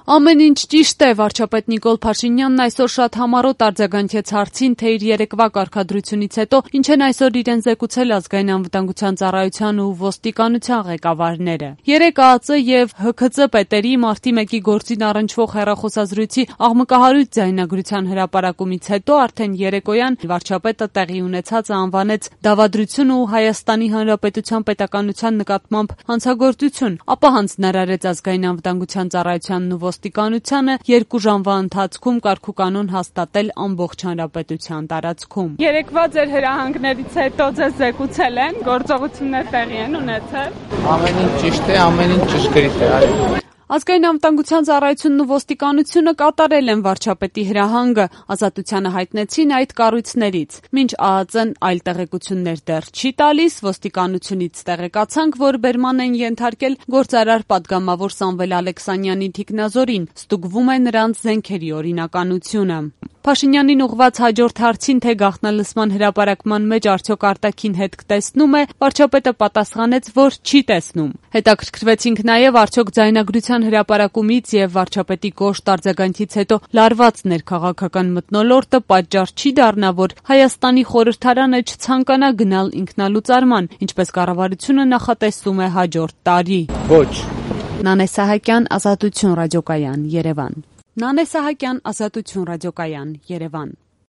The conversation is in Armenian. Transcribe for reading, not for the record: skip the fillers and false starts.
Ամեն ինչ ճիշտ է, վարչապետ Նիկոլ Փաշինյանն այսօր շատ համառոտ արձագանքեց հարցին, թե իր երեկվա կարգադրությունից հետո ինչ են այսօր իրեն զեկուցել Ազգային անվտանգության ծառայության ու ոստիկանության ղեկավարները։ Երեկ ԱԱԾ եւ ՀՔԾ պետերի մարտի 1-ի գործին առնչվող հեռախոսազրույցի աղմկահարույց ձայնագրության հրապարակումից հետո արդեն երեկոյան վարչապետը տեղի ունեցածը անվանեց դավադրություն ու Հայաստանի Հանրապետության պետականության նկատմամբ հանցագործություն, ապա հանձնարարեց Ազգային անվտանգության ծառայությանն ու ոստիկանությանը 2 ժամվա ընթացքում կարգուկանոն հաստատել ամբողջ հանրապետության տարածքում։ Երեկվա ձեր հրահանգներից հետո ձեզ զեկուցել են, գործողություններ տեղի են ունեցել։ Ամեն ինչ ճիշտ է, ամեն ինչ ճշգրիտ է։ Ազգային անվտանգության ծառայությունն ու ոստիկանությունը կատարել են վարչապետի հրահանգը, ազատությանը հայտնեցին այդ կառույցներից։ Մինչ ԱԱԾ-ն այլ տեղեկություններ դեռ չի տալիս, ոստիկանությունից տեղեկացանք, որ բերման են ենթարկել գործարար պատգամավոր Սամվել Ալեքսանյանի թիկնազորին, ստուգվում է նրանց զենքերի օրինականությունը։ Փաշինյանին ուղղված հաջորդ հարցին, թե գաղտնալսման հրապարակման մեջ արդյոք արտաքին հետք տեսնում է, վարչապետը պատասխանեց, որ չի տեսնում։ Հետաքրքրվեցինք նաև արդյոք ձայնագրության հրապարակումից եւ վարչապետի կոշտ արձագանքից հետո լարված ներքաղաքական մթնոլորտը պատճառ չի դառնա, որ Հայաստանի խորհրդարանը չցանկանա գնալ ինքնալուծարման, ինչպես կառավարությունը նախատեսում է հաջորդ տարի։ Ոչ։ Նանե Սահակյան, Ազատություն ռադիոկայան, Երևան։ Նանե Սահակյան, Ազատություն ռադիոկայան, Երևան։